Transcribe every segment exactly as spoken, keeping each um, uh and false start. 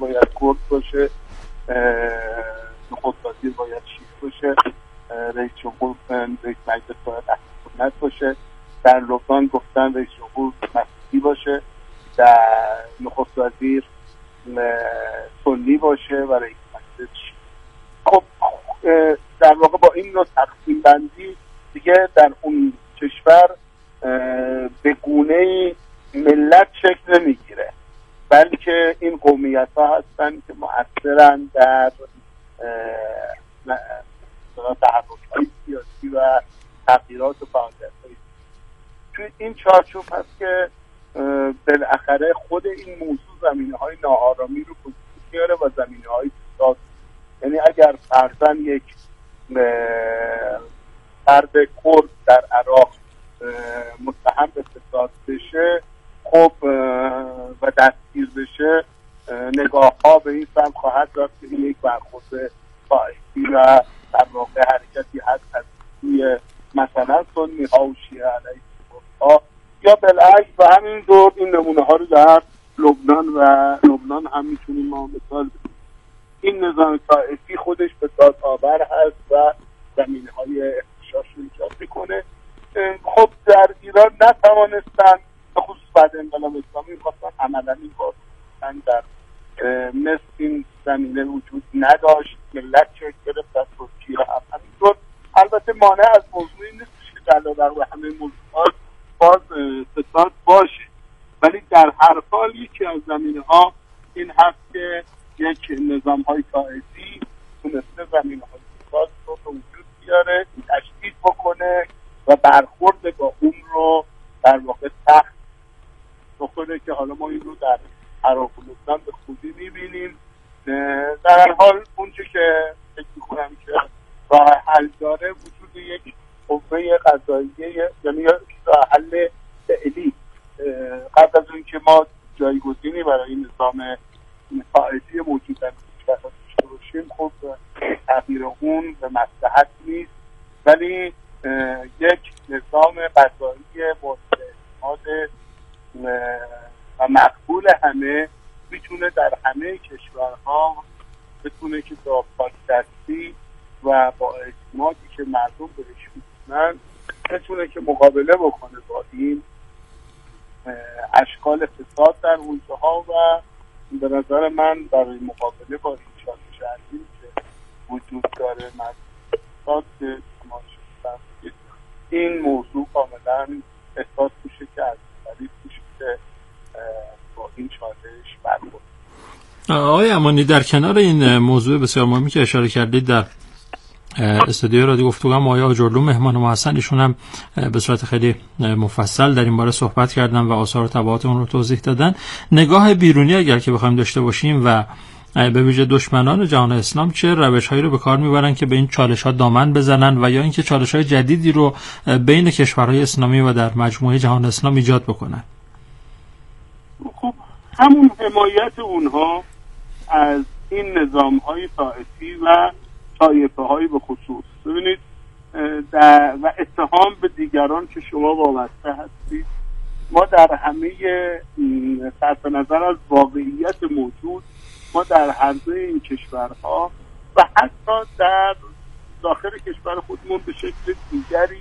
باید کرد باشه، نخست وزیر باید شیعه باشه، رئیس جمهور رئیس مجلس باید اهل سنت باشه. در لبنان گفتن رئیس جمهور مسیحی باشه، در نخست وزیر سنی باشه و رئیس مجلس شیعه. خب در واقع با این نوع تقسیم بندی دیگه در اون کشور به گونه‌ای ملت شکل نمیگیره، بلکه این قومیت ها هستن که مؤثرن در تحرک‌های سیاسی و تغییرات و فعالیت‌های. توی این چارچوب هست که بالاخره خود این موضوع زمینه‌های ناآرامی رو وجود میاره و زمینه‌های فساد. یعنی اگر فرضاً یک فرد کرد در عراق متهم به فساد بشه خب و دستگیر بشه، نگاه ها به این سمت خواهد رفت که یک برخورد طائفی و در واقع حرکتی هست از سوی مثلا سنی ها و شیعه علیه ها، یا بالعکس. و همین دور این نمونه ها رو در لبنان و لبنان هم میتونیم ما مثال بزنیم. این نظام طائفی خودش فساد آور هست و زمینه های اختشاش رو ایجاد میکنه. خب در ایران نتوانستن، خصوص بعد انقلاب اسلامی میخواستن عملا این کار کنن، در مصر این زمینه وجود نداشت، ملت چک گرفت، از ترکیه هم همینطور. البته مانع از موضوعی نیستش که در و همه موضوعات باز فساد باشه، ولی در هر حال یکی از زمینه ها این هست که یک نظام های طائفی تونسته زمینه های فساد رو به وجود بیاره، تشدید بکنه و برخورد با اون رو در واقع سخت بکنه که حالا ما این رو در عراق و لبنان به خوبی میبینیم. در هر حال اونچه که فکر میکنم که راه حل داره وجود یک قوه قضاییه، یعنی راه حل فعلی. قبل از اون که ما جایگزینی برای این نظام طائفی موجود در کشور داشته باشیم، خب تغییر اون به مصلحت نیست، ولی یک نظام قضایی مورد اعتماد و مقبول همه میتونه در همه کشورها بتونه که با پاکدستی و با اعتمادی که مردم بهش میتونن بتونه که مقابله بکنه با این اشکال فساد در اونجا ها. و به نظر من برای مقابله با این چالش عظیمی که وجود داره فساد این موضوع کاملا احساس میشه که از طریق میشه که با این چالش برخورد. آقای امانی، در کنار این موضوع بسیار مهمی که اشاره کردید در استودیو رادیو گفتگو هم آقای آجرلو مهمان ما هستن، ایشون هم به صورت خیلی مفصل در این باره صحبت کردن و آثار و تبعات اون رو توضیح دادن. نگاه بیرونی اگر که بخوایم داشته باشیم و به ویژه دشمنان جهان اسلام چه روش‌هایی رو به کار میبرن که به این چالش‌ها دامن بزنن و یا اینکه چالش‌های جدیدی رو بین کشورهای اسلامی و در مجموعه جهان اسلام ایجاد بکنن؟ خب همون حمایت اونها از این نظام‌های طائفی و طایفه‌های به خصوص. ببینید و اتهام به دیگران که شما وابسته هستید. ما در همه صرف نظر از واقعیت موجود، ما در هر دوی این کشورها و حتی در داخل کشور خودمون به شکل دیگری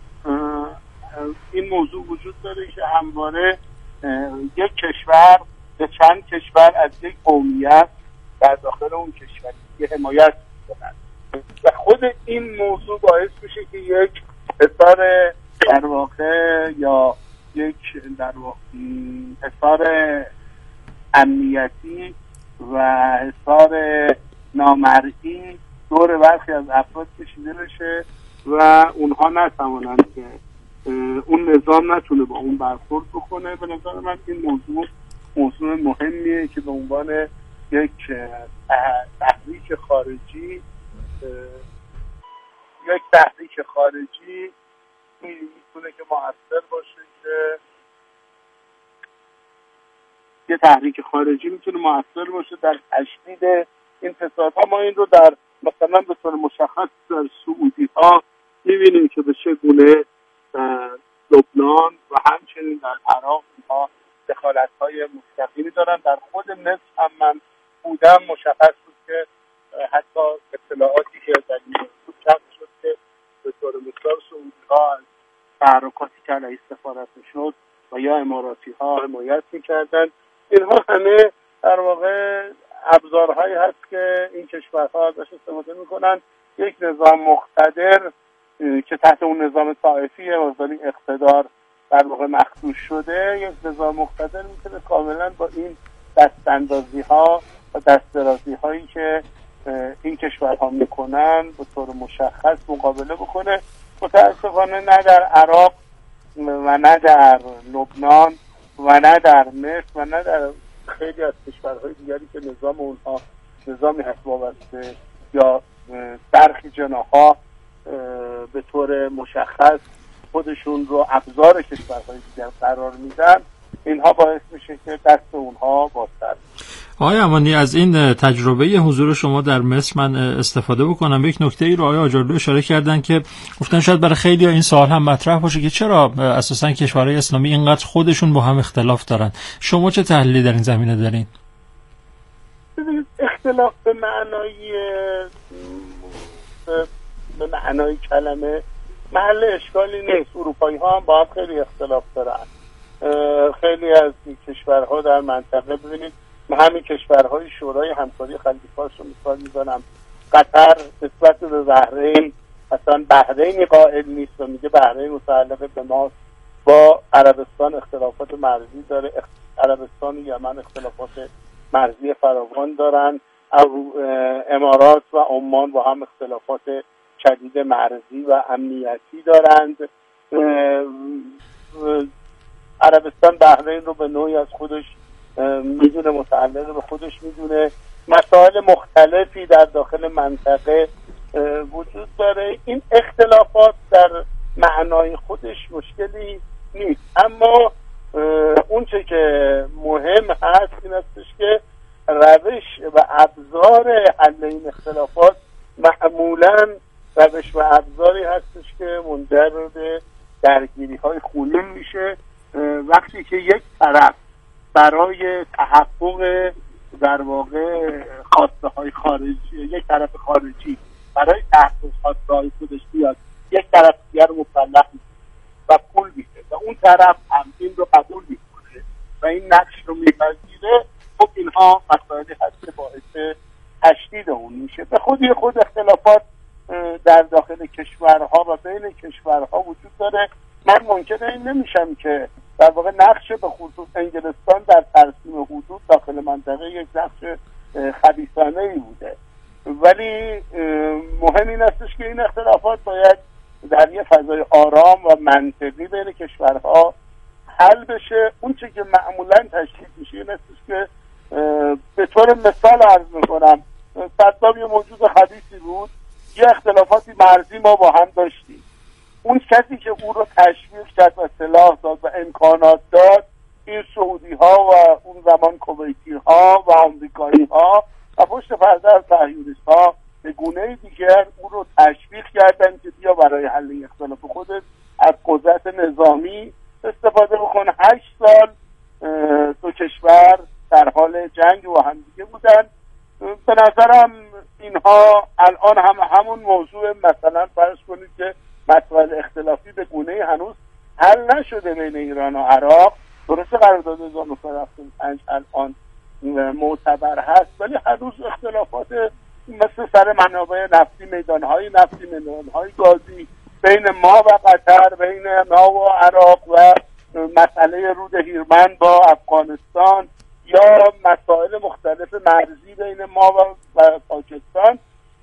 این موضوع وجود داره که همواره یک کشور به چند کشور از یک قومیت در داخل اون کشور یه حمایت می‌کنند و خود این موضوع باعث میشه که یک اثر در واقع یا یک در واقع اثر امنیتی و اثر نامرئی دور برخی از افراد کشیده بشه و اونها نتوانند که اون نظام نتونه با اون برخورد بکنه. به نظر من این موضوع موضوع مهمیه که به عنوان یک تحریک خارجی یک تحریک خارجی میتونه که مؤثر باشه که یه تحریک خارجی میتونه مؤثر باشه در تشدید این فسادها. ما این رو در مثلا به طور مشخص در سعودی ها میبینیم که به چه گونه در لبنان و همچنین در عراق ها دخالت های مستقیمی دارن. در خود مصر هم من بودم مشخص بود که حتی اطلاعاتی که در این موضوع چاپ شد که به طور مثال سعودی‌ها از تحرکاتی که علیه سفارت شد و یا اماراتی‌ها حمایت می‌کردند، اینها همه در واقع ابزارهایی هست که این کشورها ازش استفاده می‌کنند. یک نظام مقتدر که تحت اون نظام طائفی مقداری اقتدار در واقع مخدوش شده، یک نظام مقتدر میتونه کاملا با این دستاندازی‌ها و دسترازی‌هایی که این کشورها میکنن به طور مشخص مقابله بکنه. متاسفانه نه در عراق و نه در لبنان و نه در مصر و نه در خیلی از کشورهای دیگری که نظام اونها نظامی هست وابسته یا برخی جناح‌ها به طور مشخص خودشون رو ابزار کشورهای دیگر قرار میدن، اینها باعث میشه که دست اونها بازتر. آقای امانی، از این تجربه حضور شما در مصر من استفاده بکنم. یک نکته ای رو آقای آجرلو اشاره کردن که گفتن شاید برای خیلی این سوال هم مطرح باشه که چرا اساسا کشورهای اسلامی اینقدر خودشون با هم eختلاف دارن. شما چه تحلیلی در این زمینه دارین؟ ببینید، اختلاف به معنای به معنای کلمه محل اشکالی نیست. اروپایی ها هم با هم خیلی اختلاف دارن. خیلی از کشورها در منطقه، ببینید همین کشورهای شورای همکاری خلیج‌فارس رو مثال میزنم. قطر نسبت به بحرین اصلا بحرینی قائل نیست و میگه بحرین متعلق به ماست. با عربستان اختلافات مرزی داره، عربستان و یمن اختلافات مرزی فراوان دارن. امارات و عمان با هم اختلافات شدید مرزی و امنیتی دارند. عربستان بحرین رو به نوعی از خودش میدونه، متعلق به خودش میدونه. مسائل مختلفی در داخل منطقه وجود داره. این اختلافات در معنای خودش مشکلی نیست، اما اون چه که مهم هست این هستش که روش و ابزار حل این اختلافات معمولاً روش و ابزاری هستش که منجر به درگیری های خونین میشه. وقتی که یک طرف برای تحقق در واقع خواسته های خارجی، یک طرف خارجی برای تحقق خواسته های خودش بیاد یک طرف دیگر رو مسلح و پول میده و اون طرف هم این رو قبول میکنه و این نقش رو میپذیره، خب اینها مسائلی هست که باعث تشدید اون میشه. به خودی خود اختلافات در داخل کشورها و بین کشورها وجود داره. من منکر این نمیشم که در واقع نقش به خصوص انگلستان در ترسیم حدود داخل منطقه یک نقش خبیثانه‌ای بوده، ولی مهم این استش که این اختلافات باید در یه فضای آرام و منطقی بین کشورها حل بشه. اون چه که معمولا تشکیل میشه این استش که به طور مثال عرض میکنم، صدام یه موجود خبیثی بود، یه اختلافاتی مرزی ما با هم داشتیم. اون کسی که او رو تشویق کرد و سلاح داد و امکانات داد این سعودی ها و اون زمان کویتی ها و آمریکایی ها و پشت پرده از صهیونیست ها به گونه دیگر او رو تشویق کردن که بیا برای حل اختلاف خودت از قدرت نظامی استفاده بکن. هشت سال دو کشور در حال جنگ و هم دیگه بودن. به نظرم اینها الان هم همون موضوع، مثلا فرض کنید که مسائل اختلافی به گونه هنوز حل نشده بین ایران و عراق. درسته قرارداد هزار و نهصد و هفتاد و پنج الان معتبر هست، ولی هنوز اختلافات مثل سر منابع نفتی، میدانهای نفتی، میدانهای گازی بین ما و قطر، بین ما و عراق و مسئله رود هیرمند با افغانستان یا مسائل مختلف مرزی بین ما و, و پاکستان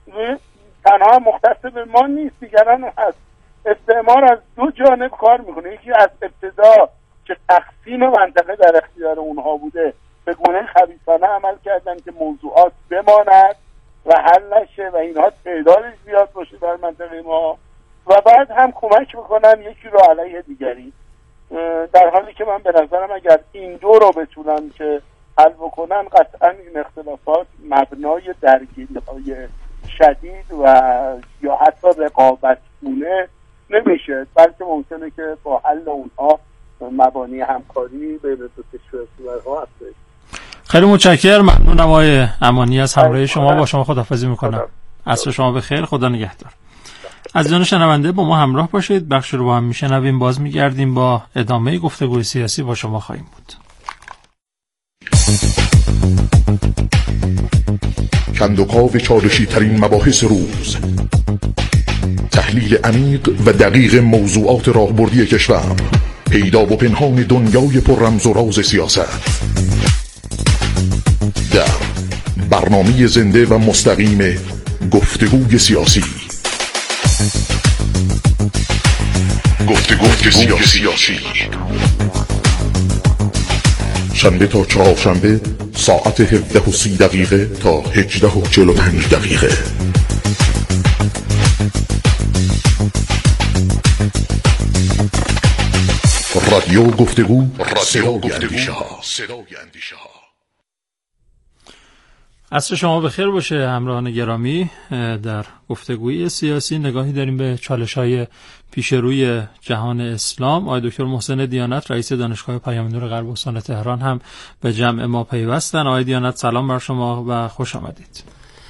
تنها مختص به ما نیست، دیگران هست. استعمار از دو جانب کار میکنه. یکی از ابتدا که تقسیم منطقه در اختیار اونها بوده به گونه خبیثانه عمل کردن که موضوعات بماند و حل نشه و اینها تعدادش زیاد باشه در منطقه ما، و بعد هم کمک میکنن یکی رو علیه دیگری، در حالی که من به نظرم اگر این دو رو بتونن که حل بکنن قطعا این اختلافات مبنای درگیری‌های شدید و یا حتی رقابت‌گونه نمیشه، بلکه ممکنه که با حل اونها مبانی همکاری بین دو کشورها هست. خیلی متشکرم، ممنونم آقای امانی از همراهی شما. با شما خداحافظی میکنم. عصر شما بخیر، خدا نگهدار. عزیزان شنونده با ما همراه باشید، بخش رو با هم میشنویم، باز میگردیم با ادامه گفتگوی سیاسی با شما خواهیم بود. کندوکاو چالشی ترین مباحث روز، تحلیل عمیق و دقیق موضوعات راهبردی کشور، پیدا و پنهان دنیای پر رمز و راز سیاست، در برنامه زنده و مستقیم گفتگوی سیاسی. گفتگوی سیاسی شنبه تا چهارشنبه ساعت هفده و سی دقیقه تا هجده و چهل و پنج دقیقه. رادیو گفتگو، صدای اندیشه ها. عصر شما بخیر باشه همراهان گرامی. در گفتگوی سیاسی نگاهی داریم به چالش‌های پیش روی جهان اسلام. آقای دکتر محسن دیانت، رئیس دانشگاه پیام نور غرب استان تهران، هم به جمع ما پیوستن. آقای دیانت سلام بر شما و خوش آمدید.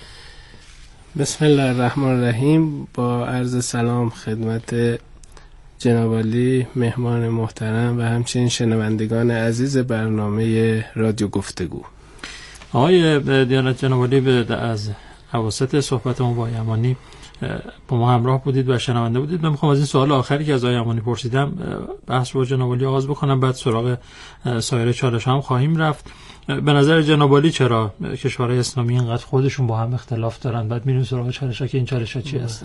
بسم الله الرحمن الرحیم. با عرض سلام خدمت جناب عالی مهمان محترم و همچنین شنوندگان عزیز برنامه رادیو گفتگو. آقای دیانت جناب عالی، از اواسط صحبتمون با امانی با ما همراه بودید و شنونده بودید. من میخوام از این سوال آخری که از آقای امانی پرسیدم بحث با جناب عالی آغاز بکنم، بعد سراغ سایر چالش هم خواهیم رفت. به نظر جناب عالی چرا کشورهای اسلامی اینقدر خودشون با هم اختلاف دارن؟ بعد میریم سراغ چالش‌ها که این چالش‌ها چی هستن.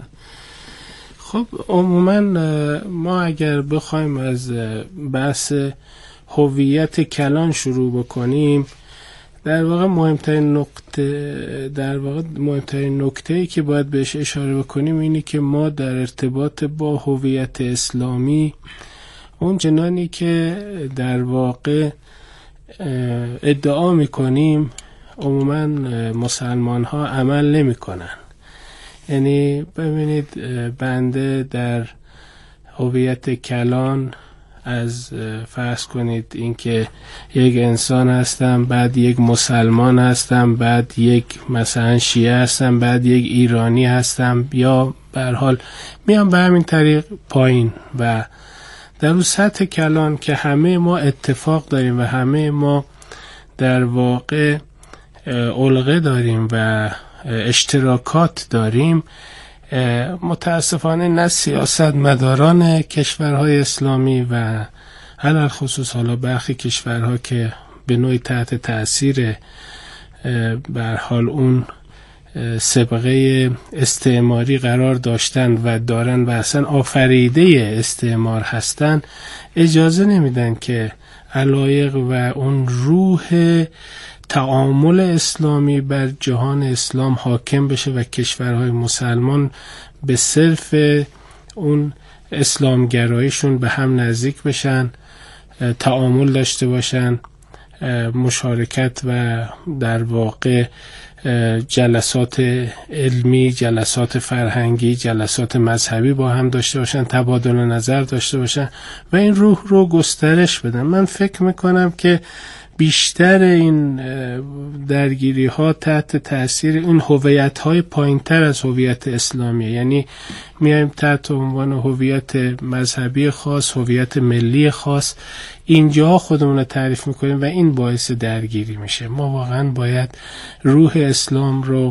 خب عموما ما اگر بخوایم از بحث هویت کلان شروع بکنیم، در واقع مهمترین نکته در واقع مهمترین نکته‌ای که باید بهش اشاره بکنیم اینه که ما در ارتباط با هویت اسلامی، اون چنانی که در واقع ادعا می‌کنیم، عموما مسلمان ها عمل نمی‌کنن. یعنی ببینید بنده در هویت کلان از فرض کنید اینکه یک انسان هستم، بعد یک مسلمان هستم، بعد یک مثلا شیعه هستم، بعد یک ایرانی هستم، یا به هر حال میام به همین طریق پایین. و در اون سطح کلان که همه ما اتفاق داریم و همه ما در واقع علقه داریم و اشتراکات داریم، متاسفانه نه سیاستمداران کشورهای اسلامی و علل خصوص حالا برخی کشورها که به نوعی تحت تأثیر به هر حال اون سابقه استعماری قرار داشتن و دارن و اصلا آفریده استعمار هستن، اجازه نمیدن که علایق و اون روح تعامل اسلامی بر جهان اسلام حاکم بشه و کشورهای مسلمان به صرف اون اسلامگراییشون به هم نزدیک بشن، تعامل داشته باشن، مشارکت و در واقع جلسات علمی، جلسات فرهنگی، جلسات مذهبی با هم داشته باشن، تبادل نظر داشته باشن و این روح رو گسترش بدن. من فکر میکنم که بیشتر این درگیری ها تحت تاثیر این هویت های پایین تر از هویت اسلامیه. یعنی میایم تحت عنوان هویت مذهبی خاص، هویت ملی خاص، اینجا خودمون رو تعریف میکنیم و این باعث درگیری میشه. ما واقعا باید روح اسلام رو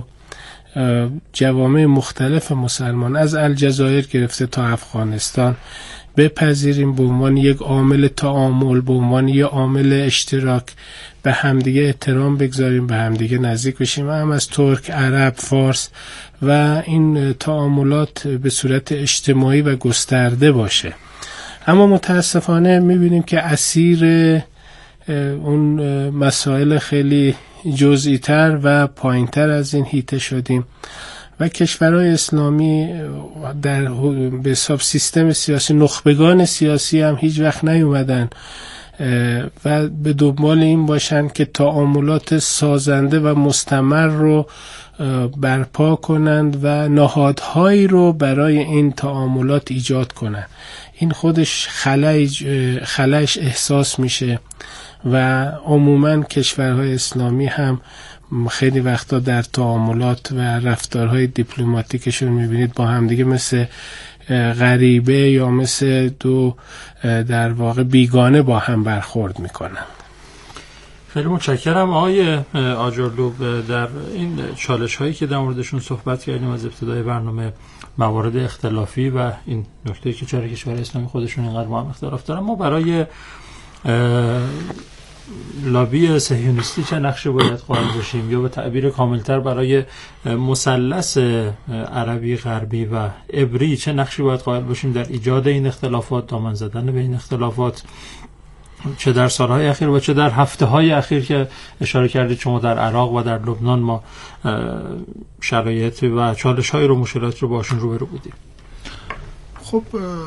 جوامع مختلف مسلمان از الجزایر گرفته تا افغانستان بپذیریم به عنوان یک عامل تعامل، به عنوان یک عامل اشتراک، به همدیگه احترام بگذاریم، به همدیگه نزدیک بشیم، هم از ترک، عرب، فارس و این تعاملات به صورت اجتماعی و گسترده باشه. اما متاسفانه میبینیم که اسیر اون مسائل خیلی جزئی تر و پایین تر از این هیته شدیم و کشورهای اسلامی در به حساب سیستم سیاسی، نخبگان سیاسی هم هیچ وقت نیومدن و به دنبال این باشن که تعاملات سازنده و مستمر رو برپا کنند و نهادهایی رو برای این تعاملات ایجاد کنند. این خودش خلأش احساس میشه و عموما کشورهای اسلامی هم خیلی وقتا در تعاملات و رفتارهای دیپلماتیکشون میبینید با همدیگه مثل غریبه یا مثل دو در واقع بیگانه با هم برخورد میکنن. خیلی متشکرم آقای آجرلو. در این چالش هایی که در موردشون صحبت کردیم از ابتدای برنامه، موارد اختلافی و این نکته که چرا کشور اسلامی خودشون اینقدر با هم اختلاف دارن، ما برای لابی صهیونیستی چه نقشی باید قائل باشیم، یا به تعبیر کاملتر برای مثلث عربی غربی و عبری چه نقشی باید قائل باشیم در ایجاد این اختلافات، دامن زدن به این اختلافات، چه در سالهای اخیر و چه در هفته های اخیر که اشاره کردید شما در عراق و در لبنان ما شرایط و چالش های رو مشکلات رو باشون روبرو بودیم. خب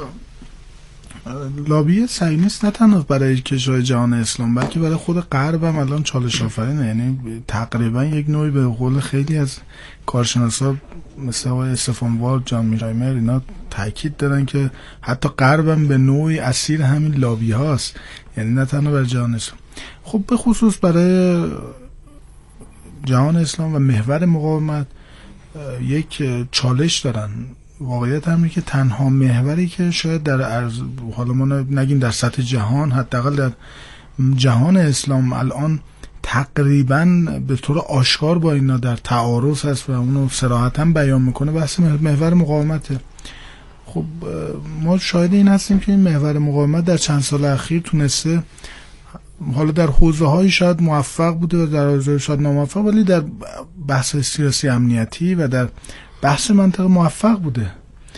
لابی صهیونیست نه تنها برای کشورهای جهان اسلام بلکه برای خود غرب هم الان چالش آفرینه. یعنی تقریبا یک نوعی به قول خیلی از کارشناسا مثل آقای استفان والد، جان میرایمر، اینا تاکید دارن که حتی غرب هم به نوعی اسیر همین لابی هاست، یعنی نه تنها برای جهان اسلام. خب به خصوص برای جهان اسلام و محور مقاومت یک چالش دارن. واقعیت همینه که تنها محوری که شاید در عرض، حالا ما نگیم در سطح جهان، حداقل در جهان اسلام الان تقریبا به طور آشکار با اینا در تعارض هست و اونو صراحتاً بیان میکنه، بحث محور مقاومته. خب ما شاهد این هستیم که این محور مقاومت در چند سال اخیر تونسته، حالا در حوزه های شاید موفق بوده و در حوزه شاید ناموفق، ولی در بحث سیاسی امنیتی و در بحث منطقه موفق بوده.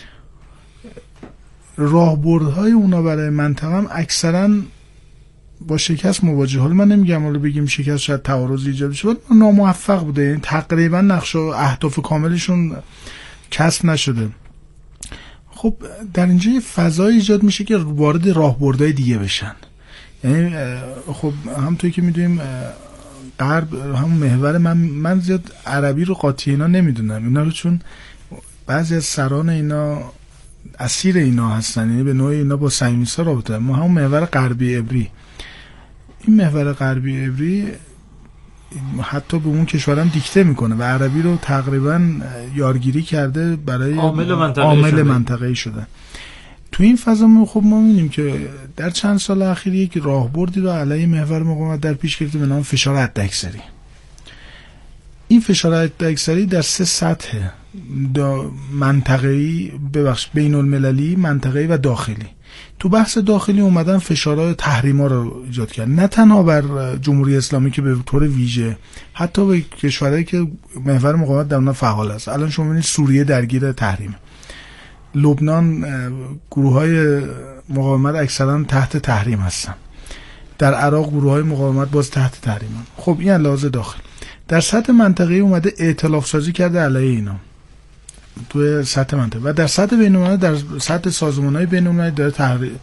راهبردهای اونا برای منطقه هم اکثرا با شکست مواجه. حالا من نمیگم حالا بگیم شکست شاید تعارض ایجاد شه، ولی ناموفق بوده. یعنی تقریبا نقشه و اهداف کاملشون کسب نشده. خب در اینجا یه فضای ایجاد میشه که وارد راهبردهای دیگه بشن. یعنی خب همونطوری که میدونیم غرب همون محور، من من زیاد عربی رو قاطی اینا نمیدونم اینا رو، چون بعضی از سران اینا اسیر اینا هستن، یعنی به نوعی اینا با صهیونیست‌ها رابطه. ما همون محور غربی عبری، این محور غربی عبری حتی به اون کشورم دیکته میکنه و عربی رو تقریبا یارگیری کرده، برای عامل منطقه‌ای عامل شده. منطقه‌ای شده. تو این فضا ما خب ما می‌بینیم که در چند سال اخیر یک راهبردی رو علیه محور مقاومت در پیش گرفته به نام فشار حداکثری. این فشار حداکثری در سه سطح، منطقه‌ای، ببخش بین المللی، منطقه‌ای و داخلی. تو بحث داخلی اومدن فشارهای تحریما رو ایجاد کرد، نه تنها بر جمهوری اسلامی که به طور ویژه، حتی به کشورهایی که محور مقاومت در اونها فعال است. الان شما می‌بینید سوریه درگیر تحریم، لبنان گروه‌های مقاومت اکثرا تحت تحریم هستن، در عراق گروه‌های مقاومت باز تحت تحریمن. خب این لحاظ داخل. در سطح منطقه‌ای اومده ائتلاف سازی کرده علیه اینا تو سطح منطقه، و در سطح بین‌المللی، در سطح سازمان‌های بین‌المللی داره تحر...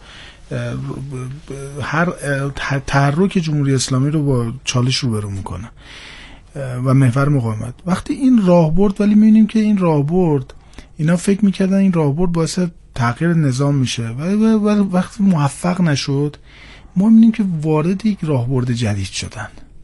هر تحرک جمهوری اسلامی رو با چالش روبرو میکنه و محور مقاومت. وقتی این راهبرد، ولی می‌بینیم که این راهبرد، اینا فکر میکردن این راهبرد باعث تغییر نظام میشه، ولی وقتی موفق نشد، ما میبینیم که وارد یک راهبرد جدید شدن.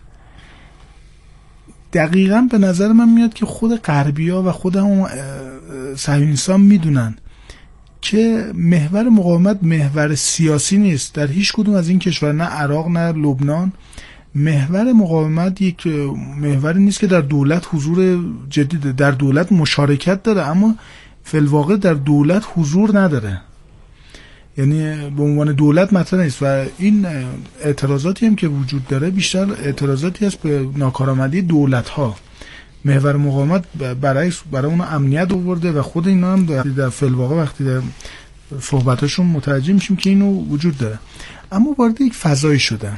دقیقاً به نظر من میاد که خود غربی‌ها و خود هم صهیونیست‌ها میدونن که محور مقاومت محور سیاسی نیست در هیچ کدوم از این کشور، نه عراق نه لبنان. محور مقاومت یک محوری نیست که در دولت حضور جدی داره، در دولت مشارکت داره اما فی الواقع در دولت حضور نداره، یعنی به عنوان دولت مطرح نیست. و این اعتراضاتی هم که وجود داره بیشتر اعتراضاتی هست به ناکارآمدی دولت‌ها. محور مقاومت برعکس برای اون امنیت آورده و خود اینا هم در فی الواقع وقتی در صحبتاشون متوجه میشیم که اینو وجود داره، اما وارد یک فضایی شدن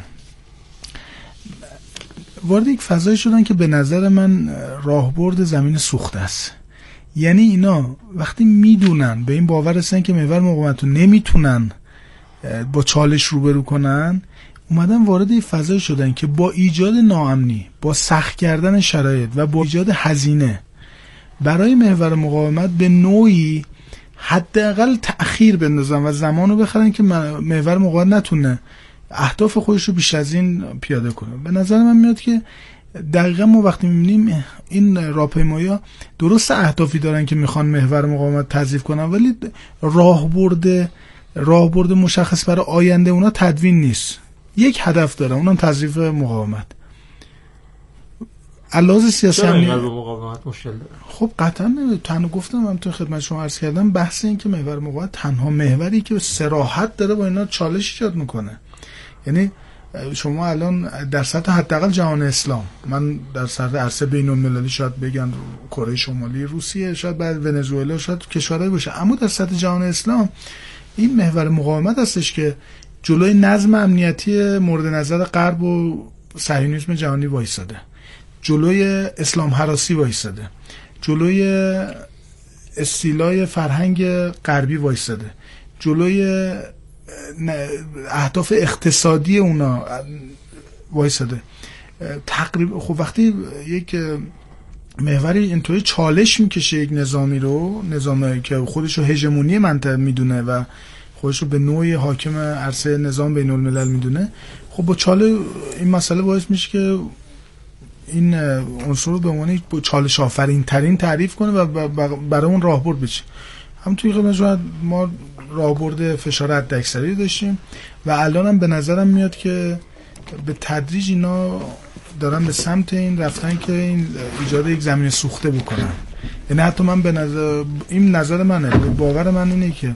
وارد یک فضایی شدن که به نظر من راهبرد زمین سوخته است. یعنی اینا وقتی میدونن، به این باور هستن که محور مقاومت رو نمیتونن با چالش روبرو کنن، اومدن وارد این فضای شدن که با ایجاد ناامنی، با سخت کردن شرایط و با ایجاد هزینه برای محور مقاومت به نوعی حداقل تأخیر بندازن و زمانو بخرن که محور مقاومت نتونه اهداف خودش رو بیش از این پیاده کنه. به نظر من میاد که دقیقا ما وقتی میبینیم این راهپیمایی‌ها درست اهدافی دارن که میخوان محور مقاومت تضعیف کنن، ولی راهبرد راهبرد مشخص برای آینده اونا تدوین نیست. یک هدف دارن، اونم تضعیف مقاومت. علاوه سیاسی مقاومت مشکل داره. خب قطعا تنها گفتم، من تو خدمت شما عرض کردم، بحث این که محور مقاومت تنها محوری که صراحت داره با اینا چالش ایجاد میکنه. یعنی شما الان در سطح حداقل جهان اسلام، من در سطح عرصه بین المللی شاید بگن کره شمالی، روسیه، شاید بعد ونزوئلا، شاید کشورهای باشه، اما در سطح جهان اسلام این محور مقاومت هستش که جلوی نظم امنیتی مورد نظر غرب و صهیونیسم جهانی وایساده، جلوی اسلام هراسی وایساده، جلوی استیلای فرهنگ غربی وایساده، جلوی اهداف اقتصادی اونا وایساده. تقریبا خب وقتی یک محوری اینطوری چالش میکشه یک نظامی رو، نظامی که خودشو هژمونی منطقه میدونه و خودشو به نوعی حاکم عرصه نظام بین الملل میدونه، خب با چاله این مسئله باعث میشه که این عنصر رو به عنوان چالش آفرین ترین تعریف کنه و برای اون راهبرد بشه. هم توی خدمت ما راهبرد فشار حداکثری داشتیم و الان هم به نظرم میاد که به تدریج اینا دارن به سمت این رفتن که این ایجاد یک زمین سوخته بکنن. یعنی حتی من به نظر این نظر منه، باور من اینه که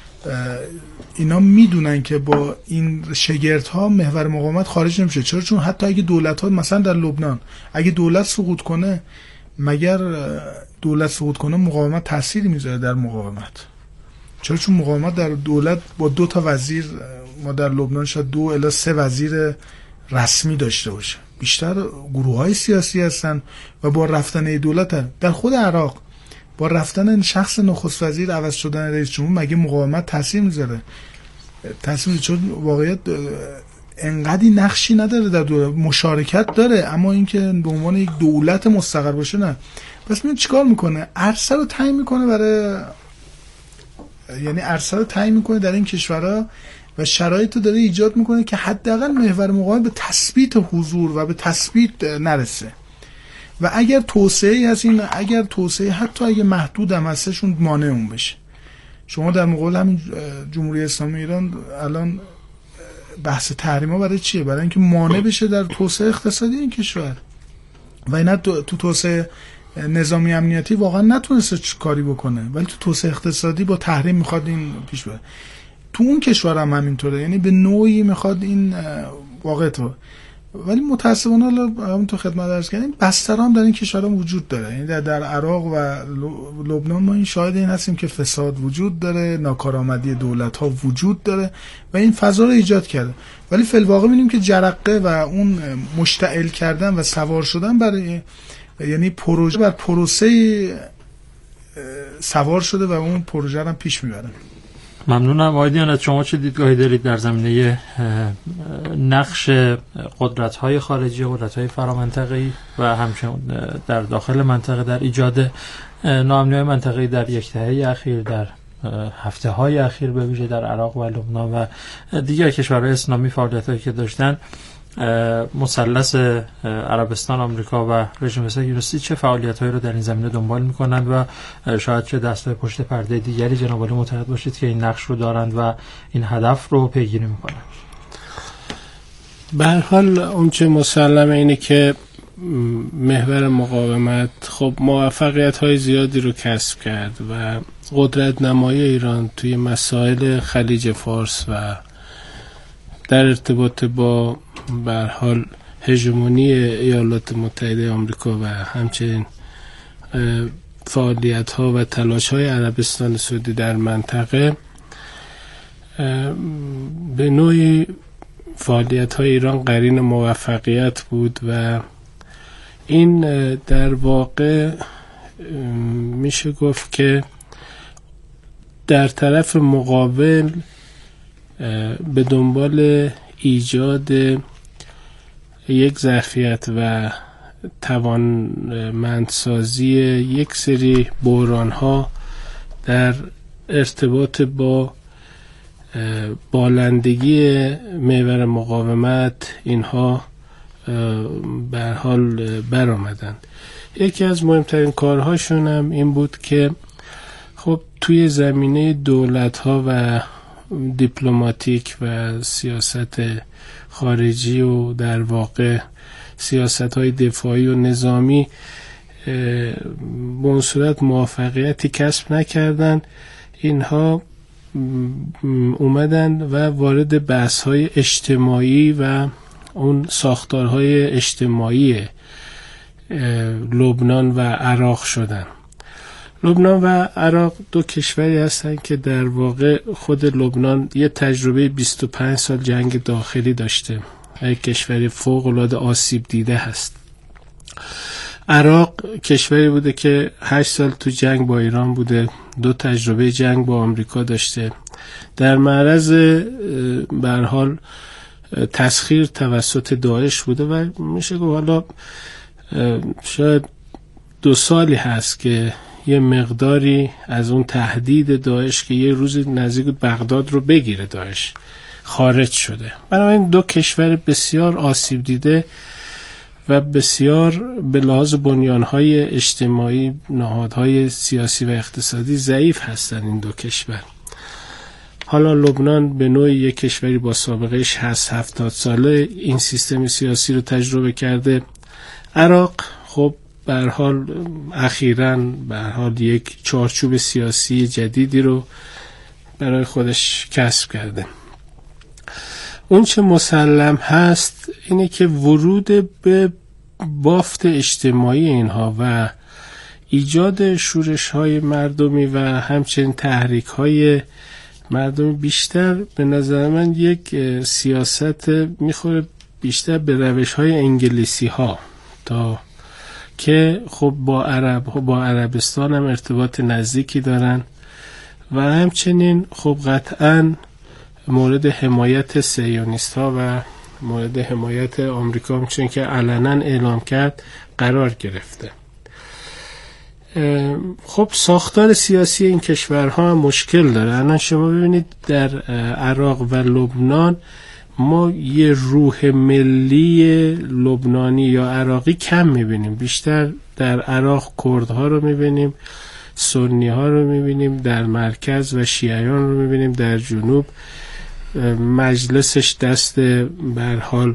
اینا میدونن که با این شگردها محور مقاومت خارج نمیشه. چرا؟ چون حتی اگه دولت ها مثلا در لبنان اگه دولت سقوط کنه، مگر دولت سقوط کنه مقاومت تأثیری میذاره در مقاومت؟ چرا؟ چون مقاومت در دولت با دو تا وزیر، ما در لبنان شاید دو الی سه وزیر رسمی داشته باشه، بیشتر گروه های سیاسی هستن و با رفتن دولت در خود عراق، با رفتن شخص نخست وزیر عوض شدن رئیس جمهور، مگه مقاومت تاثیر میذاره؟ تاثیر میذاره چون واقعیت انقدی نقشی نداره در دولت، مشارکت داره اما اینکه به عنوان یک دولت مستقر باشه نه. پس میاد چیکار میکنه؟ عرصه رو تعیین میکنه برای، یعنی عرصه رو تعیین میکنه در این کشورها و شرایط رو داره ایجاد میکنه که حداقل محور مقاومت به تثبیت حضور و به تثبیت نرسه. و اگر توسعه هست، این اگر توسعه حتی اگه محدود هم هستشون مانع اون بشه. شما در مقابل همین جمهوری اسلامی ایران الان بحث تحریم ها برای چیه؟ برای اینکه مانع بشه در توسعه اقتصادی این کشور. و اینا تو توسعه نظامی امنیتی واقعا نتونسته کاری بکنه، ولی تو توسعه اقتصادی با تحریم میخواد این پیش بره. تو اون کشور هم همینطوره، یعنی به نوعی میخواد این واقع تو. ولی متاسفانه الان تو خدمت عرض کردیم بستر هم در این کشورها وجود داره. یعنی در, در عراق و لبنان ما این شاهد این هستیم که فساد وجود داره، ناکارآمدی دولت ها وجود داره و این فضا رو ایجاد کرده. ولی فی الواقع می‌بینیم که جرقه و اون مشتعل کردن و سوار شدن برای، یعنی پروژه بر پروسه سوار شده و اون پروژه رو پیش میبرن. ممنونم. آقای دیانت، شما چه دیدگاهی دارید در زمینه نقش قدرت‌های خارجی، قدرت‌های فرامنطقه‌ای و همچنین در داخل منطقه در ایجاد ناامنی‌های منطقه‌ای در یک دهه اخیر، در هفته‌های اخیر به ویژه در عراق و لبنان و دیگر کشورهای اسلامی فعالیت‌هایی که داشتن؟ مثلث عربستان، آمریکا و رژیم صهیونیستی چه فعالیت‌هایی رو در این زمینه دنبال می‌کنند و شاید چه دستای پشت پرده دیگری جناب عالی معتقد باشید که این نقش رو دارند و این هدف رو پیگیری می‌کنند؟ به هر حال اون چه مسلمه اینه که محور مقاومت خب موفقیت‌های زیادی رو کسب کرد و قدرت نمایی ایران توی مسائل خلیج فارس و در ارتباط با به هر حال هژمونی ایالات متحده آمریکا و همچنین فعالیت‌ها و تلاش‌های عربستان سعودی در منطقه به نوعی فعالیت‌های ایران قرین موفقیت بود و این در واقع میشه گفت که در طرف مقابل به دنبال ایجاد یک ظرفیت و توانمندسازی یک سری بحران‌ها در ارتباط با بالندگی محور مقاومت اینها به هر حال برآمدند. یکی از مهمترین کارهاشون هم این بود که خب توی زمینه دولت‌ها و دیپلماتیک و سیاست خارجی و در واقع سیاست‌های دفاعی و نظامی به اون صورت موفقیتی کسب نکردن، اینها اومدن و وارد بحث‌های اجتماعی و اون ساختارهای اجتماعی لبنان و عراق شدن. لبنان و عراق دو کشوری هستند که در واقع خود لبنان یه تجربه بیست و پنج سال جنگ داخلی داشته، یک کشوری فوق العاده آسیب دیده هست. عراق کشوری بوده که هشت سال تو جنگ با ایران بوده، دو تجربه جنگ با آمریکا داشته، در معرض به هر حال تسخیر توسط داعش بوده و میشه گفت حالا شاید دو سالی هست که یه مقداری از اون تهدید داعش که یه روزی نزدیک بغداد رو بگیره داعش خارج شده. بنابراین دو کشور بسیار آسیب دیده و بسیار به لحاظ بنیانهای اجتماعی، نهادهای سیاسی و اقتصادی ضعیف هستند این دو کشور. حالا لبنان به نوعی یک کشوری با سابقه شصت هفتاد ساله این سیستم سیاسی رو تجربه کرده. عراق خب به هر حال اخیراً به هر حال یک چارچوب سیاسی جدیدی رو برای خودش کسب کرده. اون چه مسلم هست اینه که ورود به بافت اجتماعی اینها و ایجاد شورش‌های مردمی و همچنین تحریک‌های مردمی بیشتر به نظر من یک سیاست میخوره بیشتر به روش‌های انگلیسی‌ها، تا که خب با عرب با عربستان هم ارتباط نزدیکی دارن و همچنین خب قطعاً مورد حمایت صهیونیست ها و مورد حمایت آمریکا هم چون که علنا اعلام کرد قرار گرفته. خب ساختار سیاسی این کشورها هم مشکل داره. الان شما ببینید در عراق و لبنان ما یه روح ملی لبنانی یا عراقی کم میبینیم. بیشتر در عراق کردها رو میبینیم، سنی ها رو میبینیم، در مرکز و شیعیان رو میبینیم، در جنوب مجلسش دست به هر حال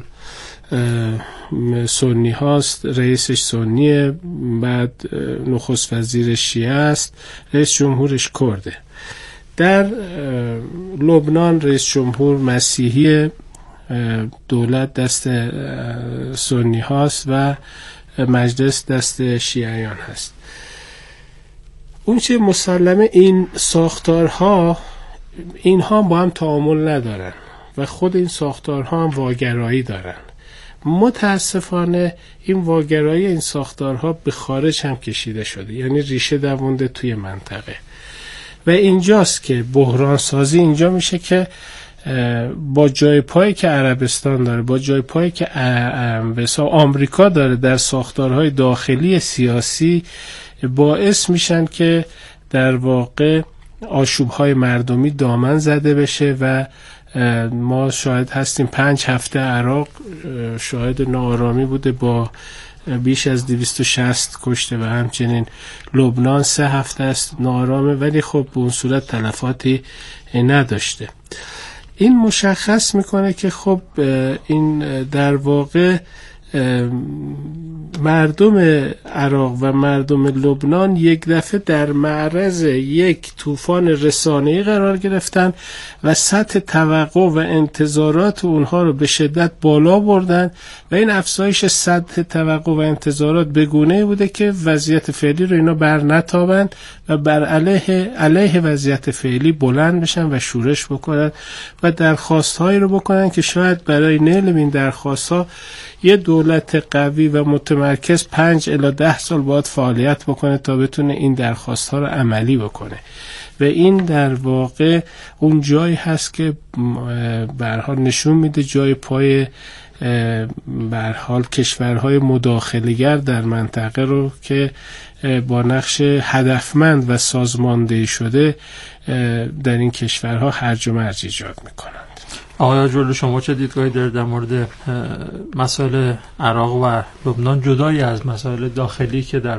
سنی هاست، رئیسش سنیه، بعد نخست وزیر شیعه است، رئیس جمهورش کرده. در لبنان رئیس جمهور مسیحی، دولت دست سنی هاست و مجلس دست شیعیان هست. اون چه مسلمه این ساختارها اینها با هم تعامل ندارن و خود این ساختارها هم واگرایی دارن. متاسفانه این واگرایی این ساختارها به خارج هم کشیده شده، یعنی ریشه دوونده توی منطقه و اینجاست که بحران سازی اینجا میشه که با جای پایی که عربستان داره، با جای پایی که آمریکا داره در ساختارهای داخلی سیاسی، باعث میشن که در واقع آشوب‌های مردمی دامن زده بشه و ما شاهد هستیم پنج هفته عراق شاهد ناآرامی بوده با بیش از دویست و شصت کشته و همچنین لبنان سه هفته است ناآرامه، ولی خب به اون صورت تلفاتی نداشته. این مشخص میکنه که خب این در واقع مردم عراق و مردم لبنان یک دفعه در معرض یک طوفان رسانه‌ای قرار گرفتن و سطح توقع و انتظارات اونها رو به شدت بالا بردن و این افزایش سطح توقع و انتظارات به گونه‌ای بوده که وضعیت فعلی رو اینا بر نتابند و بر علیه علیه وضعیت فعلی بلند بشن و شورش بکنن و درخواست‌هایی رو بکنن که شاید برای نیل این درخواست‌ها یه دولت قوی و متمرکز متمرکز پنج الی ده سال باید فعالیت بکنه تا بتونه این درخواست ها رو عملی بکنه و این در واقع اون جایی هست که به هر حال نشون میده جای پای به هر حال کشورهای مداخله‌گر در منطقه رو که با نقش هدفمند و سازماندهی شده در این کشورها هرج و مرج ایجاد میکنند. آقای آجرلو، شما چه دیدگاهی دارید در مورد مسائل عراق و لبنان جدای از مسائل داخلی که در